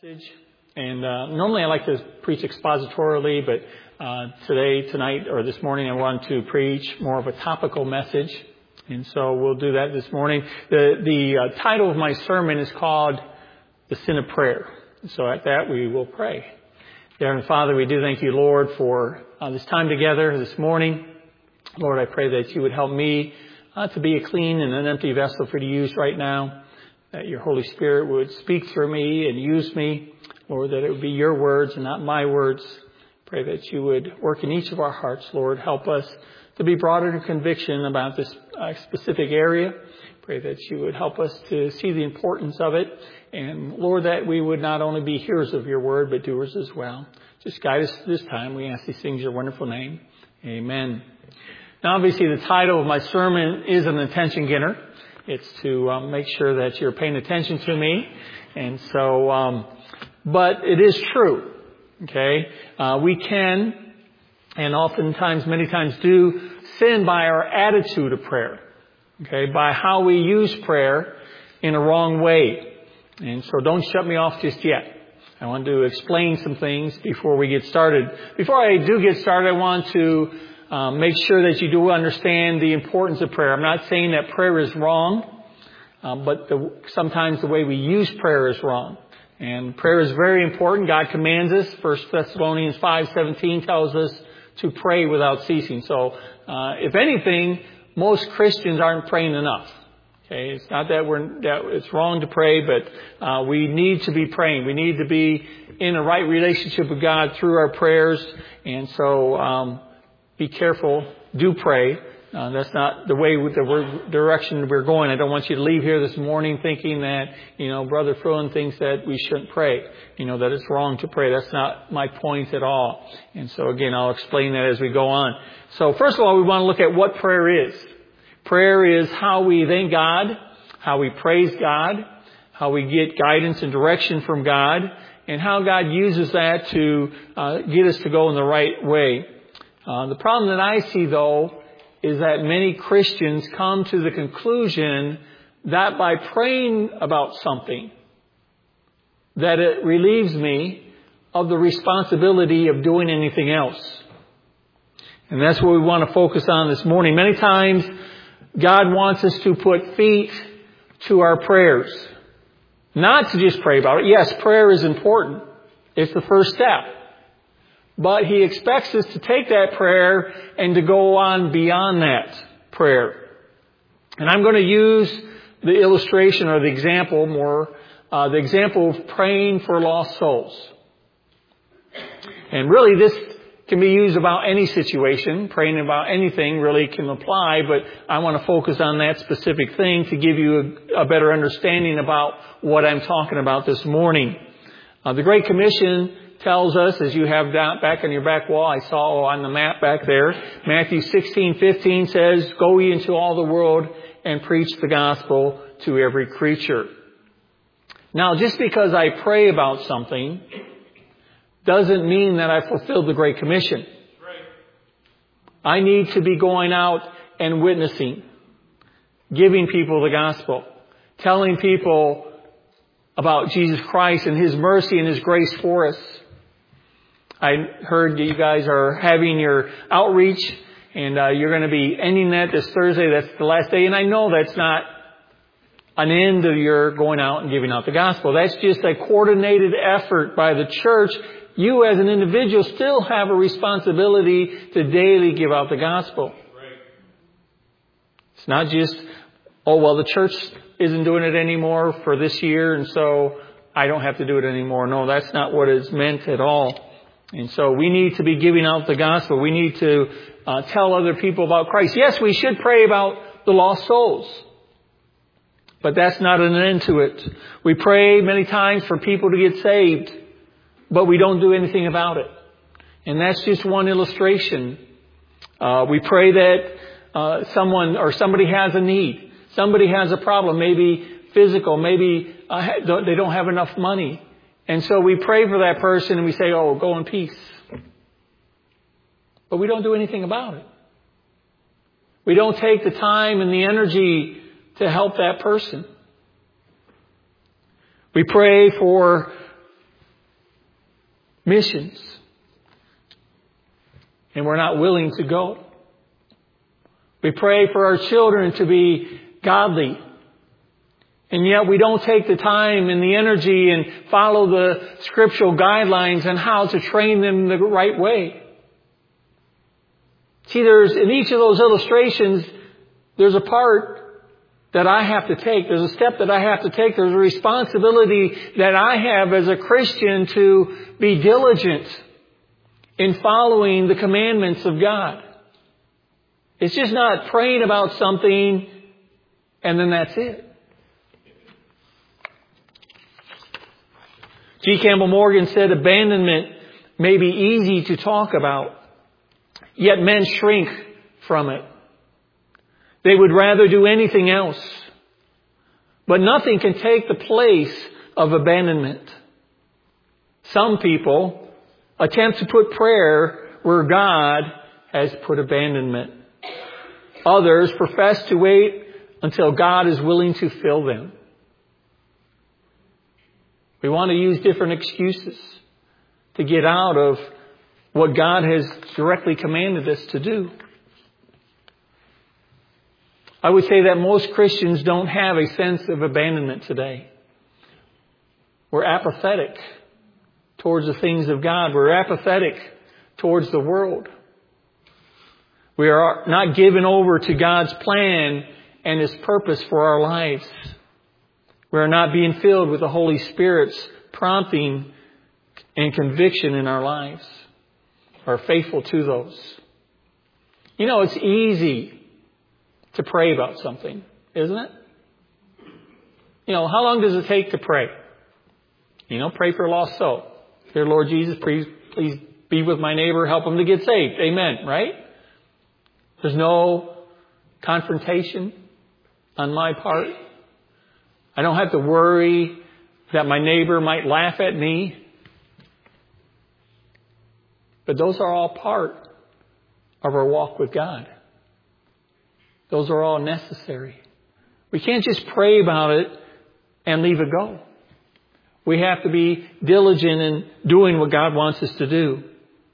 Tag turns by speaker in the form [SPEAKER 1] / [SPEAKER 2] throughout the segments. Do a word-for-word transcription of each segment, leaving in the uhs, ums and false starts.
[SPEAKER 1] message. And uh, normally I like to preach expositorily, but uh, today, tonight, or this morning, I want to preach more of a topical message. And so we'll do that this morning. The, the uh, title of my sermon is called The Sin of Prayer. So at that, we will pray. Dear Heavenly Father, we do thank you, Lord, for uh, this time together this morning. Lord, I pray that you would help me uh, to be a clean and an empty vessel for you to use right now. That your Holy Spirit would speak through me and use me. Lord, that it would be your words and not my words. Pray that you would work in each of our hearts, Lord. Help us to be brought into conviction about this uh, specific area. Pray that you would help us to see the importance of it. And Lord, that we would not only be hearers of your word, but doers as well. Just guide us this time. We ask these things in your wonderful name. Amen. Now, obviously, the title of my sermon is an attention getter. It's to um, make sure that you're paying attention to me. And so, um, but it is true. Okay. Uh, we can, and oftentimes, many times do, sin by our attitude of prayer. Okay. By how we use prayer in a wrong way. And so don't shut me off just yet. I want to explain some things before we get started. Before I do get started, I want to Um, make sure that you do understand the importance of prayer. I'm not saying that prayer is wrong, um, but the, sometimes the way we use prayer is wrong. And prayer is very important. God commands us. First Thessalonians five seventeen tells us to pray without ceasing. So, uh, if anything, most Christians aren't praying enough. Okay, it's not that we're that it's wrong to pray, but uh, we need to be praying. We need to be in a right relationship with God through our prayers. And so, um, Be careful. Do pray. Uh, that's not the way, the direction we're going. I don't want you to leave here this morning thinking that, you know, Brother Fruin thinks that we shouldn't pray. You know, that it's wrong to pray. That's not my point at all. And so again, I'll explain that as we go on. So first of all, we want to look at what prayer is. Prayer is how we thank God, how we praise God, how we get guidance and direction from God, and how God uses that to uh, get us to go in the right way. Uh, the problem that I see, though, is that many Christians come to the conclusion that by praying about something, that it relieves me of the responsibility of doing anything else. And that's what we want to focus on this morning. Many times, God wants us to put feet to our prayers. Not to just pray about it. Yes, prayer is important. It's the first step. But He expects us to take that prayer and to go on beyond that prayer. And I'm going to use the illustration or the example more, uh, the example of praying for lost souls. And really this can be used about any situation. Praying about anything really can apply, but I want to focus on that specific thing to give you a, a better understanding about what I'm talking about this morning. Uh, the Great Commission tells us, as you have down back on your back wall, I saw on the map back there, Matthew sixteen fifteen says, "Go ye into all the world and preach the gospel to every creature." Now, just because I pray about something doesn't mean that I fulfilled the Great Commission. I need to be going out and witnessing, giving people the gospel, telling people about Jesus Christ and His mercy and His grace for us. I heard that you guys are having your outreach, and uh, you're going to be ending that this Thursday. That's the last day. And I know that's not an end of your going out and giving out the gospel. That's just a coordinated effort by the church. You as an individual still have a responsibility to daily give out the gospel. Right. It's not just, oh, well, the church isn't doing it anymore for this year, and so I don't have to do it anymore. No, that's not what is meant at all. And so we need to be giving out the gospel. We need to uh, tell other people about Christ. Yes, we should pray about the lost souls. But that's not an end to it. We pray many times for people to get saved, but we don't do anything about it. And that's just one illustration. Uh, we pray that uh, someone or somebody has a need. Somebody has a problem, maybe physical, maybe uh, they don't have enough money. And so we pray for that person and we say, "Oh, go in peace." But we don't do anything about it. We don't take the time and the energy to help that person. We pray for missions. And we're not willing to go. We pray for our children to be godly. And yet we don't take the time and the energy and follow the scriptural guidelines on how to train them the right way. See, there's, in each of those illustrations, there's a part that I have to take. There's a step that I have to take. There's a responsibility that I have as a Christian to be diligent in following the commandments of God. It's just not praying about something and then that's it. G. Campbell Morgan said abandonment may be easy to talk about, yet men shrink from it. They would rather do anything else. But nothing can take the place of abandonment. Some people attempt to put prayer where God has put abandonment. Others profess to wait until God is willing to fill them. We want to use different excuses to get out of what God has directly commanded us to do. I would say that most Christians don't have a sense of abandonment today. We're apathetic towards the things of God. We're apathetic towards the world. We are not given over to God's plan and His purpose for our lives. We are not being filled with the Holy Spirit's prompting and conviction in our lives. Are faithful to those. You know, it's easy to pray about something, isn't it? You know, how long does it take to pray? You know, pray for a lost soul. Dear Lord Jesus, please, please be with my neighbor, help him to get saved. Amen, right? There's no confrontation on my part. I don't have to worry that my neighbor might laugh at me. But those are all part of our walk with God. Those are all necessary. We can't just pray about it and leave it go. We have to be diligent in doing what God wants us to do.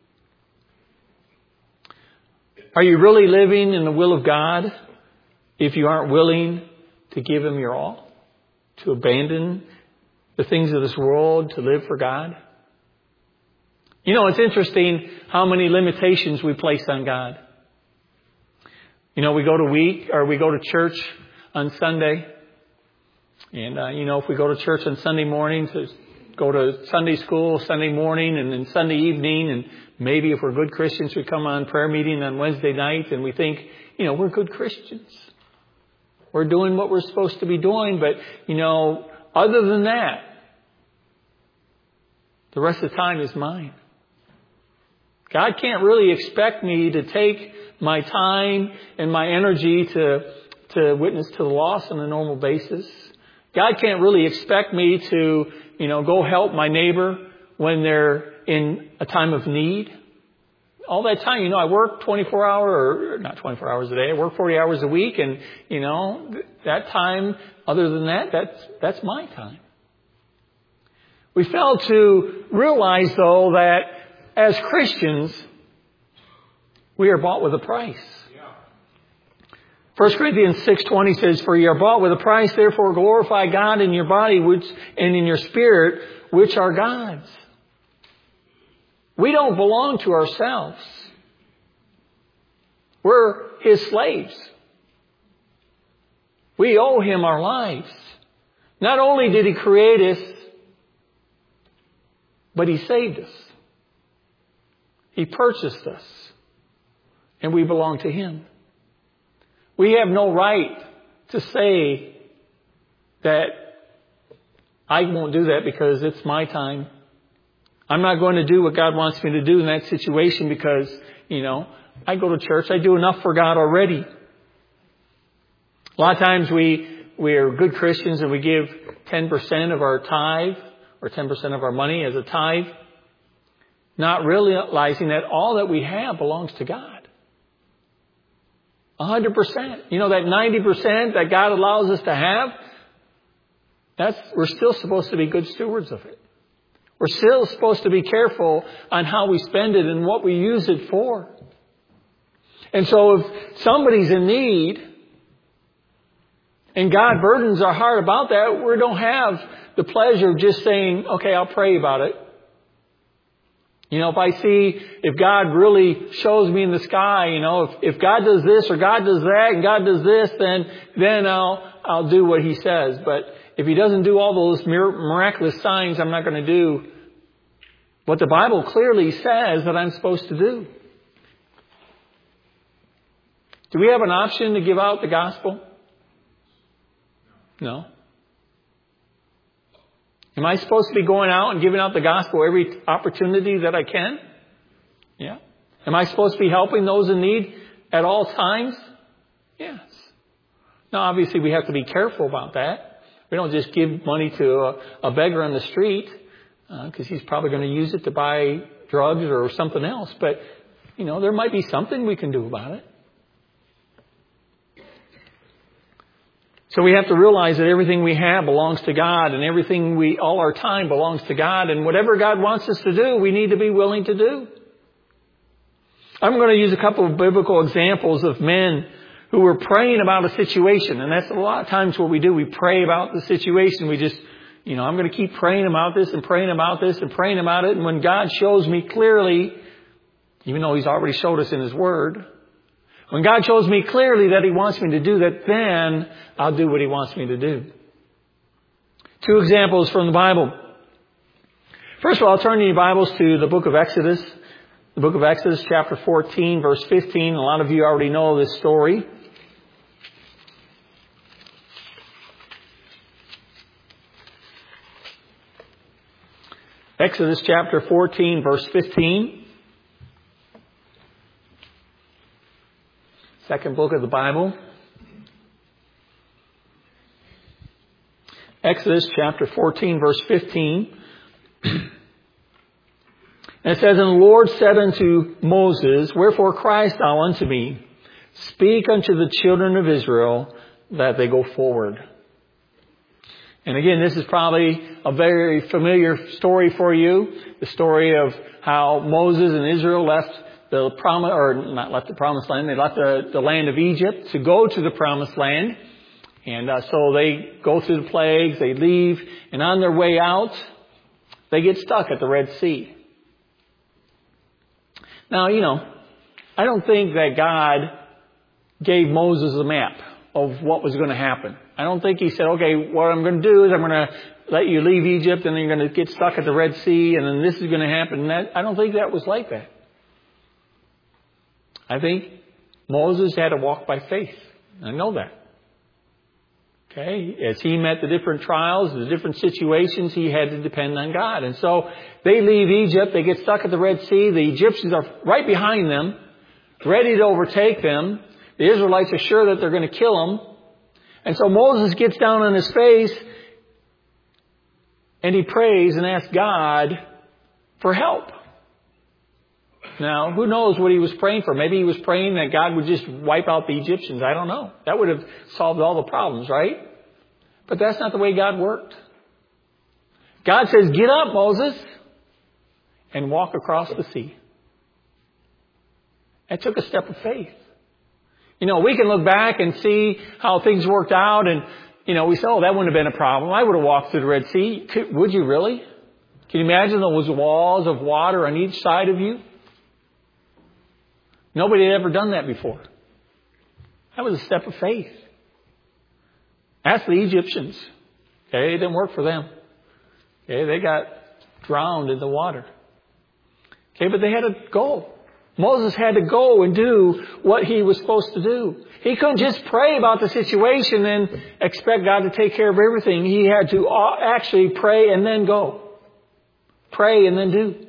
[SPEAKER 1] Are you really living in the will of God if you aren't willing to give Him your all? To abandon the things of this world, to live for God? You know, it's interesting how many limitations we place on God. You know, we go to week or we go to church on Sunday. And, uh, you know, if we go to church on Sunday morning, to go to Sunday school Sunday morning and then Sunday evening. And maybe if we're good Christians, we come on prayer meeting on Wednesday night and we think, you know, we're good Christians. We're doing what we're supposed to be doing. But, you know, other than that, the rest of the time is mine. God can't really expect me to take my time and my energy to, to witness to the lost on a normal basis. God can't really expect me to, you know, go help my neighbor when they're in a time of need. All that time, you know, I work twenty-four hour, or not twenty-four hours a day, I work forty hours a week, and, you know, that time, other than that, that's, that's my time. We fail to realize, though, that as Christians, we are bought with a price. First Corinthians six twenty says, "For you are bought with a price, therefore glorify God in your body which and in your spirit, which are God's." We don't belong to ourselves. We're His slaves. We owe Him our lives. Not only did He create us, but He saved us. He purchased us. And we belong to Him. We have no right to say that I won't do that because it's my time. I'm not going to do what God wants me to do in that situation because, you know, I go to church. I do enough for God already. A lot of times we, we are good Christians and we give ten percent of our tithe or ten percent of our money as a tithe, not realizing that all that we have belongs to God. one hundred percent. You know, that ninety percent that God allows us to have, that's, we're still supposed to be good stewards of it. We're still supposed to be careful on how we spend it and what we use it for. And so if somebody's in need and God burdens our heart about that, we don't have the pleasure of just saying, okay, I'll pray about it. You know, if I see, if God really shows me in the sky, you know, if, if God does this or God does that and God does this, then, then I'll, I'll do what He says. But if He doesn't do all those miraculous signs, I'm not going to do what the Bible clearly says that I'm supposed to do. Do we have an option to give out the gospel? No. Am I supposed to be going out and giving out the gospel every opportunity that I can? Yeah. Am I supposed to be helping those in need at all times? Yes. Now, obviously, we have to be careful about that. We don't just give money to a, a beggar on the street because uh, he's probably going to use it to buy drugs or something else. But, you know, there might be something we can do about it. So we have to realize that everything we have belongs to God, and everything we, all our time belongs to God, and whatever God wants us to do, we need to be willing to do. I'm going to use a couple of biblical examples of men who were praying about a situation, and that's a lot of times what we do. We pray about the situation. We just, you know, I'm going to keep praying about this and praying about this and praying about it, and when God shows me clearly, even though He's already showed us in His Word, when God shows me clearly that He wants me to do that, then I'll do what He wants me to do. Two examples from the Bible. First of all, turn in your Bibles to the book of Exodus. The book of Exodus, chapter fourteen, verse fifteen. A lot of you already know this story. Exodus chapter fourteen, verse fifteen. Second book of the Bible. Exodus chapter fourteen, verse fifteen. And it says, And the Lord said unto Moses, Wherefore criest thou unto me? Speak unto the children of Israel that they go forward. And again, this is probably a very familiar story for you. The story of how Moses and Israel left the promise, or not left the promised land, they left the, the land of Egypt to go to the promised land. And uh, so they go through the plagues, they leave, and on their way out, they get stuck at the Red Sea. Now, you know, I don't think that God gave Moses a map of what was going to happen. I don't think He said, okay, what I'm going to do is I'm going to let you leave Egypt and then you're going to get stuck at the Red Sea and then this is going to happen. And that, I don't think that was like that. I think Moses had to walk by faith. I know that. Okay? As he met the different trials, the different situations, he had to depend on God. And so they leave Egypt, they get stuck at the Red Sea, the Egyptians are right behind them, ready to overtake them. The Israelites are sure that they're going to kill them. And so Moses gets down on his face and he prays and asks God for help. Now, who knows what he was praying for? Maybe he was praying that God would just wipe out the Egyptians. I don't know. That would have solved all the problems, right? But that's not the way God worked. God says, get up, Moses, and walk across the sea. It took a step of faith. You know, we can look back and see how things worked out and, you know, we say, oh, that wouldn't have been a problem. I would have walked through the Red Sea. Could, would you really? Can you imagine those walls of water on each side of you? Nobody had ever done that before. That was a step of faith. Ask the Egyptians. Okay, it didn't work for them. Okay, they got drowned in the water. Okay, but they had to go. Moses had to go and do what he was supposed to do. He couldn't just pray about the situation and expect God to take care of everything. He had to actually pray and then go. Pray and then do.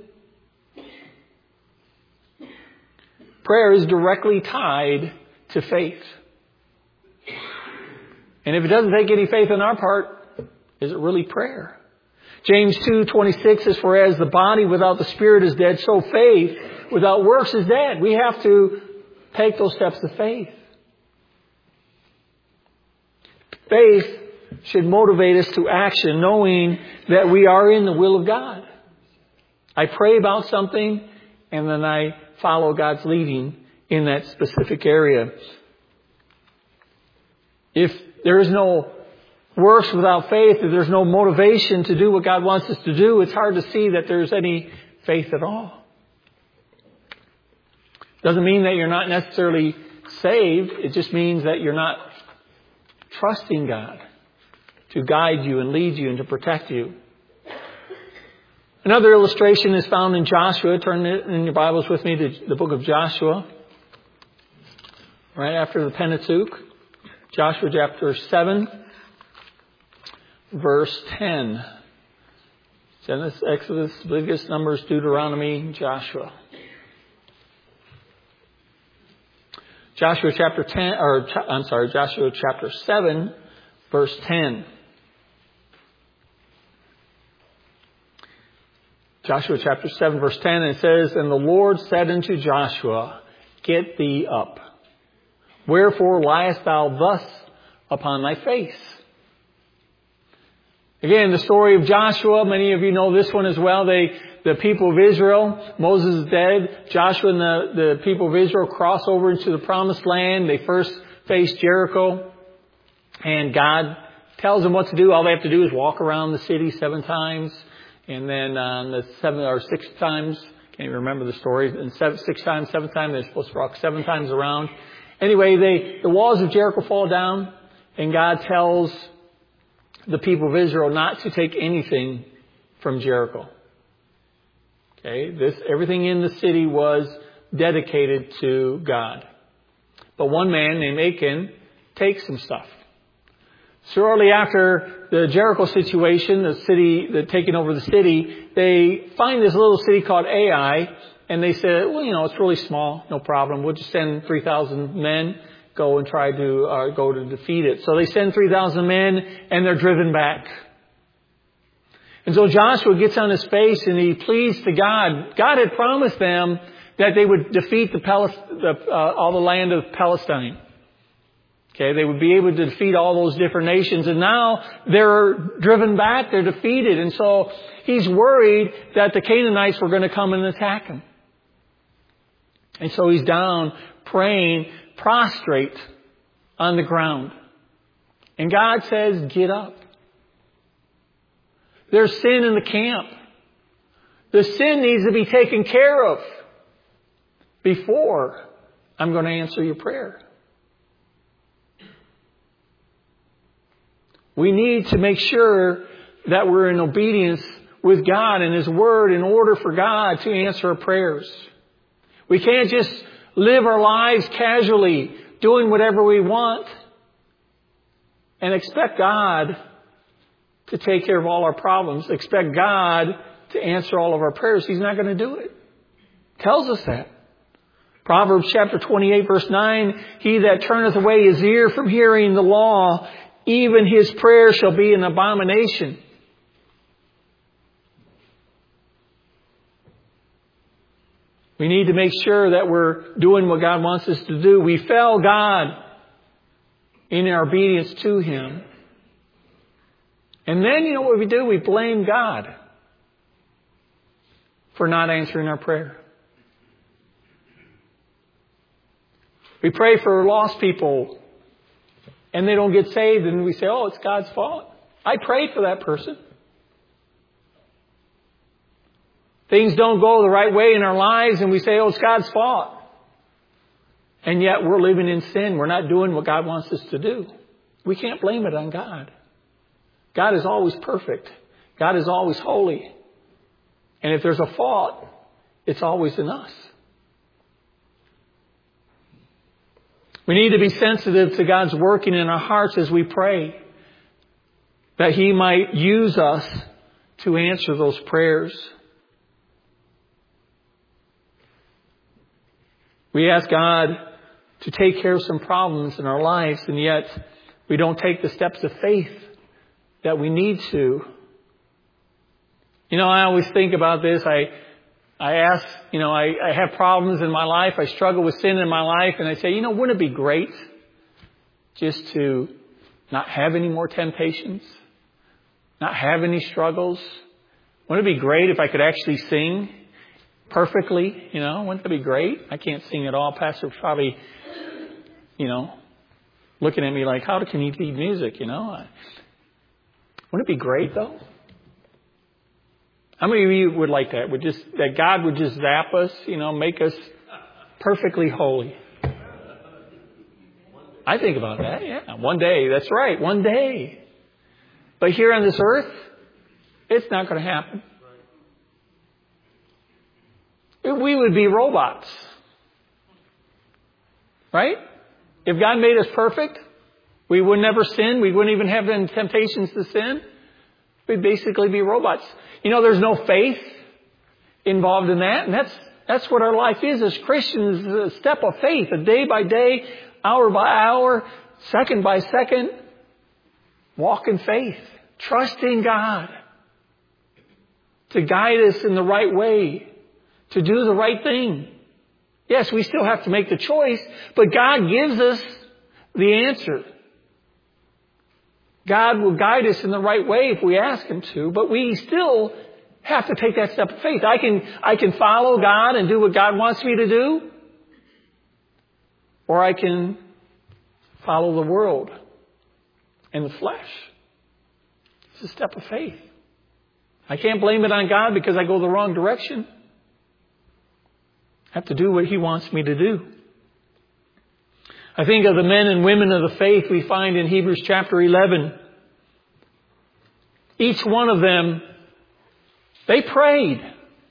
[SPEAKER 1] Prayer is directly tied to faith. And if it doesn't take any faith on our part, is it really prayer? James two twenty-six says, For as the body without the spirit is dead, so faith without works is dead. We have to take those steps of faith. Faith should motivate us to action, knowing that we are in the will of God. I pray about something, and then I follow God's leading in that specific area. If there is no works without faith, if there's no motivation to do what God wants us to do, it's hard to see that there's any faith at all. Doesn't mean that you're not necessarily saved. It just means that you're not trusting God to guide you and lead you and to protect you. Another illustration is found in Joshua. Turn in your Bibles with me to the book of Joshua. Right after the Pentateuch. Joshua chapter seven, verse ten. Genesis, Exodus, Leviticus, Numbers, Deuteronomy, Joshua. Joshua chapter ten, or I'm sorry, Joshua chapter seven, verse ten. Joshua chapter seven, verse ten, it says, "And the Lord said unto Joshua, Get thee up. Wherefore liest thou thus upon thy face?" Again, the story of Joshua, many of you know this one as well. They, the people of Israel, Moses is dead. Joshua and the, the people of Israel cross over into the promised land. They first face Jericho. And God tells them what to do. All they have to do is walk around the city seven times. And then on the seven or six times, can't even remember the story. And seven, six times, seventh time, they're supposed to walk seven times around. Anyway, they, the walls of Jericho fall down. And God tells the people of Israel not to take anything from Jericho. Okay, this, everything in the city was dedicated to God. But one man named Achan takes some stuff. Shortly after the Jericho situation, the city, the taking over the city, they find this little city called Ai, and they said, well, you know, it's really small, no problem. We'll just send three thousand men, go and try to uh, go to defeat it. So they send three thousand men, and they're driven back. And so Joshua gets on his face and he pleads to God. God had promised them that they would defeat the, Palest- the uh, all the land of Palestine. Okay, they would be able to defeat all those different nations. And now they're driven back, they're defeated. And so he's worried that the Canaanites were going to come and attack him. And so he's down praying, prostrate on the ground. And God says, get up. There's sin in the camp. The sin needs to be taken care of before I'm going to answer your prayer. We need to make sure that we're in obedience with God and His Word in order for God to answer our prayers. We can't just live our lives casually, doing whatever we want, and expect God to take care of all our problems. Expect God to answer all of our prayers. He's not going to do it. Tells us that. Proverbs chapter twenty-eight, verse nine, "He that turneth away his ear from hearing the law, even his prayer shall be an abomination." We need to make sure that we're doing what God wants us to do. We fail God in our obedience to Him. And then, you know what we do? We blame God for not answering our prayer. We pray for lost people and they don't get saved, and we say, oh, it's God's fault. I prayed for that person. Things don't go the right way in our lives, and we say, oh, it's God's fault. And yet we're living in sin. We're not doing what God wants us to do. We can't blame it on God. God is always perfect. God is always holy. And if there's a fault, it's always in us. We need to be sensitive to God's working in our hearts as we pray, that He might use us to answer those prayers. We ask God to take care of some problems in our lives, and yet we don't take the steps of faith that we need to. You know, I always think about this. I I ask, you know, I, I have problems in my life. I struggle with sin in my life. And I say, you know, wouldn't it be great just to not have any more temptations? Not have any struggles? Wouldn't it be great if I could actually sing perfectly? You know, wouldn't that be great? I can't sing at all. Pastor's probably, you know, looking at me like, how can he lead music, you know? Wouldn't it be great, though? How many of you would like that? Would just that God would just zap us, you know, make us perfectly holy? I think about that, yeah. One day, that's right, one day. But here on this earth, it's not going to happen. We would be robots. Right? If God made us perfect, we would never sin. We wouldn't even have any temptations to sin. We'd basically be robots. You know, there's no faith involved in that. And that's that's what our life is as Christians, a step of faith, a day by day, hour by hour, second by second. Walk in faith. Trusting God to guide us in the right way, to do the right thing. Yes, we still have to make the choice, but God gives us the answer. God will guide us in the right way if we ask Him to, but we still have to take that step of faith. I can, I can follow God and do what God wants me to do, or I can follow the world and the flesh. It's a step of faith. I can't blame it on God because I go the wrong direction. I have to do what He wants me to do. I think of the men and women of the faith we find in Hebrews chapter eleven. Each one of them, they prayed.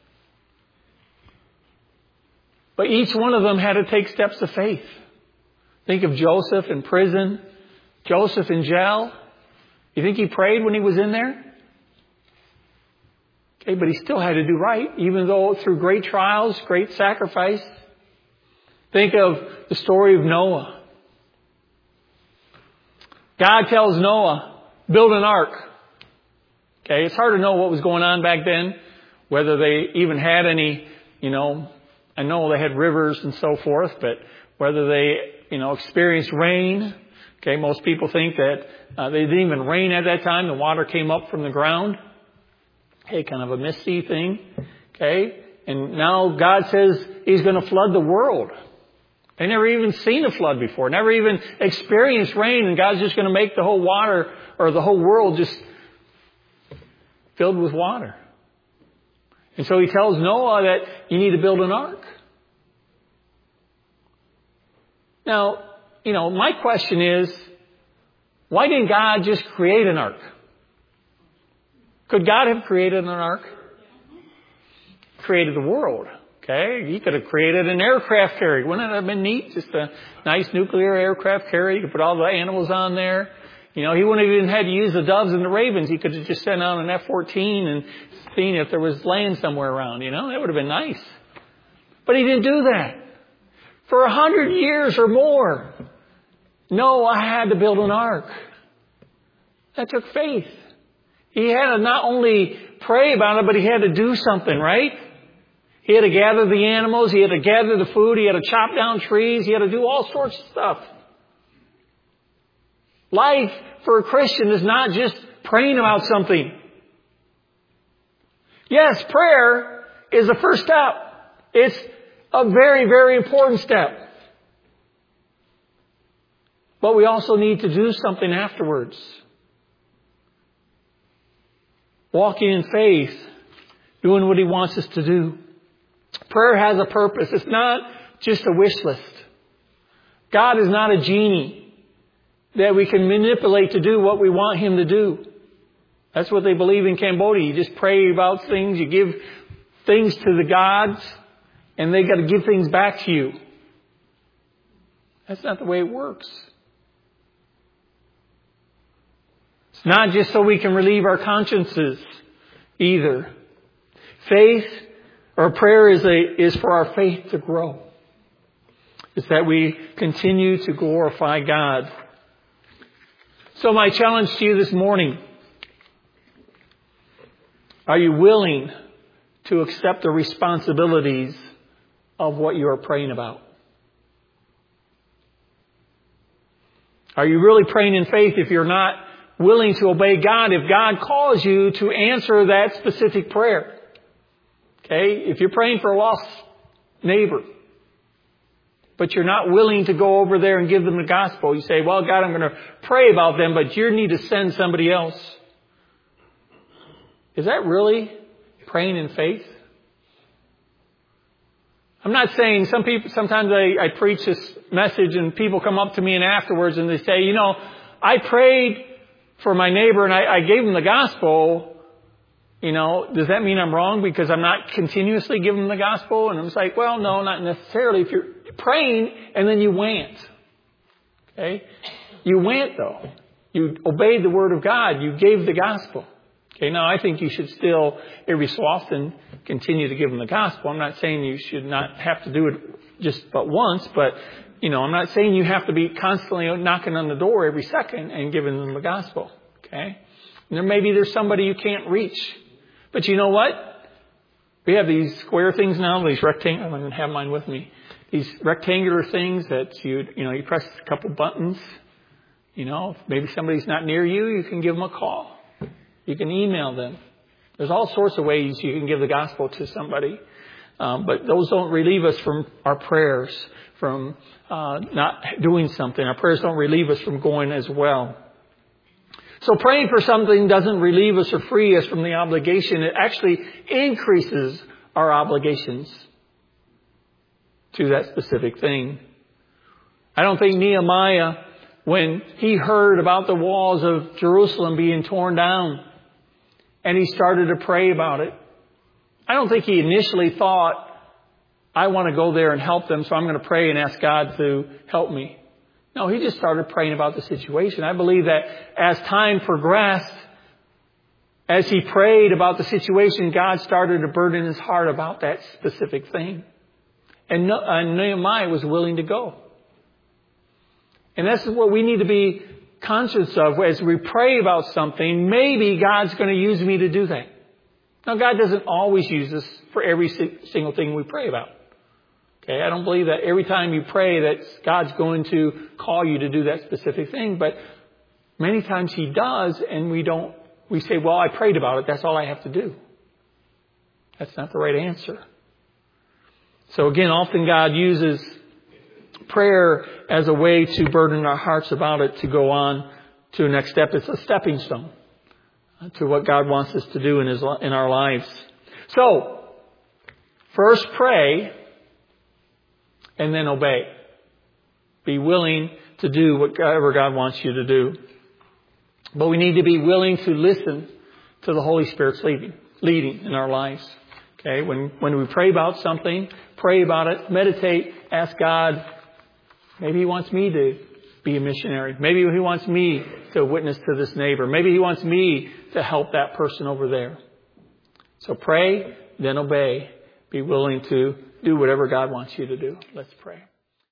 [SPEAKER 1] But each one of them had to take steps of faith. Think of Joseph in prison, Joseph in jail. You think he prayed when he was in there? Okay, but he still had to do right, even though through great trials, great sacrifice. Think of the story of Noah. God tells Noah, build an ark. Okay, it's hard to know what was going on back then, whether they even had any, you know, I know they had rivers and so forth, but whether they, you know, experienced rain. Okay, most people think that uh, they didn't even rain at that time. The water came up from the ground. Okay, kind of a misty thing. Okay, and now God says He's going to flood the world. They never even seen a flood before, never even experienced rain, and God's just going to make the whole water or the whole world just filled with water. And so He tells Noah that you need to build an ark. Now, you know, my question is, why didn't God just create an ark? Could God have created an ark? Created the world. Okay, He could have created an aircraft carrier. Wouldn't that have been neat? Just a nice nuclear aircraft carrier. You could put all the animals on there. You know, He wouldn't have even had to use the doves and the ravens. He could have just sent out an F fourteen and seen if there was land somewhere around. You know, that would have been nice. But He didn't do that. For a hundred years or more, Noah had to build an ark. That took faith. He had to not only pray about it, but he had to do something, right? He had to gather the animals. He had to gather the food. He had to chop down trees. He had to do all sorts of stuff. Life for a Christian is not just praying about something. Yes, prayer is the first step. It's a very, very important step. But we also need to do something afterwards. Walking in faith, doing what He wants us to do. Prayer has a purpose. It's not just a wish list. God is not a genie that we can manipulate to do what we want Him to do. That's what they believe in Cambodia. You just pray about things, you give things to the gods, and they got to give things back to you. That's not the way it works. It's not just so we can relieve our consciences either. Faith or prayer is a is for our faith to grow. It's that we continue to glorify God. So my challenge to you this morning, are you willing to accept the responsibilities of what you are praying about? Are you really praying in faith if you're not willing to obey God if God calls you to answer that specific prayer. Okay? If you're praying for a lost neighbor, but you're not willing to go over there and give them the gospel, you say, well, God, I'm going to pray about them, but you need to send somebody else. Is that really praying in faith? I'm not saying some people, sometimes I, I preach this message and people come up to me and afterwards and they say, you know, I prayed for my neighbor and I, I gave him the gospel. You know, does that mean I'm wrong because I'm not continuously giving them the gospel? And I'm just like, well, no, not necessarily. If you're praying and then you went. Okay? You went though. You obeyed the word of God. You gave the gospel. Okay, now I think you should still, every so often, continue to give them the gospel. I'm not saying you should not have to do it just but once, but, you know, I'm not saying you have to be constantly knocking on the door every second and giving them the gospel. Okay? And there maybe there's somebody you can't reach. But you know what? We have these square things now, these rectangular, I'm going to have mine with me. These rectangular things that you, you know, you press a couple buttons. You know, if maybe somebody's not near you, you can give them a call. You can email them. There's all sorts of ways you can give the gospel to somebody. Um, but those don't relieve us from our prayers, from uh, not doing something. Our prayers don't relieve us from going as well. So praying for something doesn't relieve us or free us from the obligation. It actually increases our obligations to that specific thing. I don't think Nehemiah, when he heard about the walls of Jerusalem being torn down, and he started to pray about it, I don't think he initially thought, I want to go there and help them, so I'm going to pray and ask God to help me. No, he just started praying about the situation. I believe that as time progressed, as he prayed about the situation, God started to burden his heart about that specific thing. And Nehemiah was willing to go. And that's what we need to be conscious of as we pray about something. Maybe God's going to use me to do that. Now, God doesn't always use us for every single thing we pray about. Okay, I don't believe that every time you pray that God's going to call you to do that specific thing. But many times He does, and we don't. We say, well, I prayed about it. That's all I have to do. That's not the right answer. So again, often God uses prayer as a way to burden our hearts about it, to go on to the next step. It's a stepping stone to what God wants us to do in His in our lives. So, first pray and then obey. Be willing to do whatever God wants you to do. But we need to be willing to listen to the Holy Spirit's leading, leading in our lives. Okay, when when we pray about something, pray about it, meditate, ask God. Maybe He wants me to be a missionary. Maybe He wants me to witness to this neighbor. Maybe He wants me to help that person over there. So pray, then obey. Be willing to do whatever God wants you to do. Let's pray.